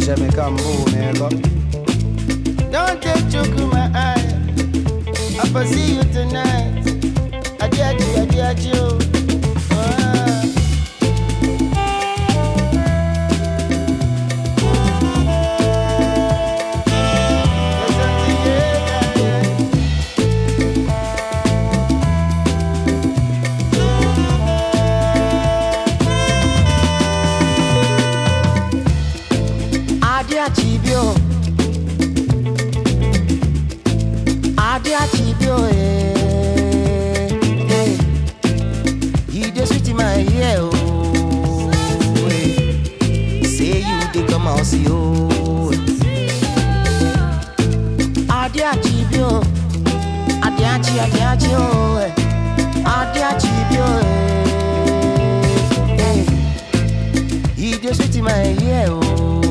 Masha me come meko. Don't take joke in my eye. I'll see you tonight. Adiaji. You just sweet in my ear, oh. Say you dey come out, see oh. Adiachibio, oh. Adiachibio, you just sweet in my ear, oh.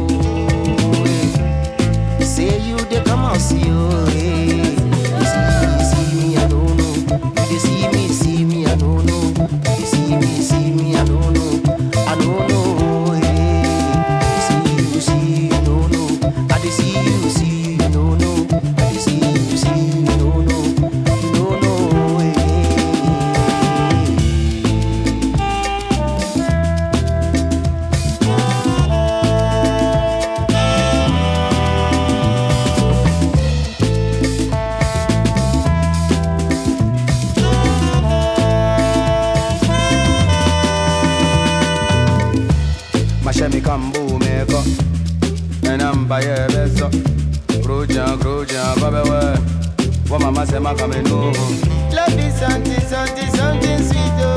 Say you dey come out, see oh. You see me, I don't know. You see me, I don't know. You see me, I don't know. I don't know. You see, no, no. I dey see you, no, no. I dey see, no, no. No, no. Masha me come meko. And I'm by a beso. Groja, baby. What mama say, my coming home. Love is something sweet, oh.